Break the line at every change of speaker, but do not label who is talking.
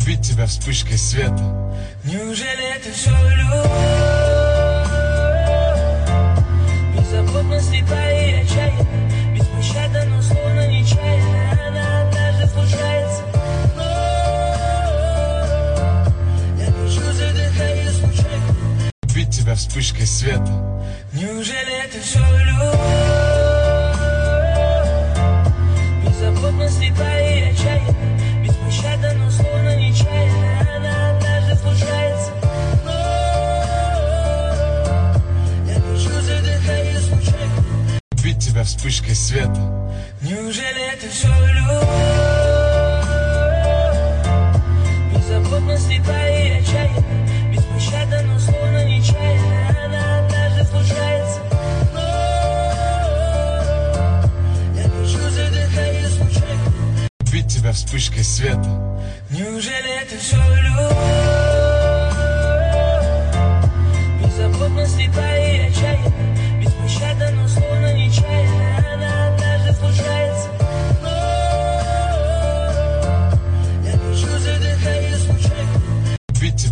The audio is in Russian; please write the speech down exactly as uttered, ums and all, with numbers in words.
Убить тебя вспышкой света.
Неужели это все любовь? Беззаботно, слепая и отчаянная, беспощадна, но словно нечаянно. Она однажды случается, но я кричу, задыхаясь случайно.
Убить тебя вспышкой света.
Неужели это все любовь? Беззаботно, слепая и отчаянная, беспощадна, но словно нечаянно. Она однажды случается, но я кричу, задыхаясь случайно.
Убить тебя вспышкой света.
Неужели это все любовь? Беззаботно, слепая и отчаянная, беспощадна, но словно нечаянно. Она однажды случается, но я кричу, задыхаясь случайно.
Убить тебя вспышкой света.
Неужели это все любовь?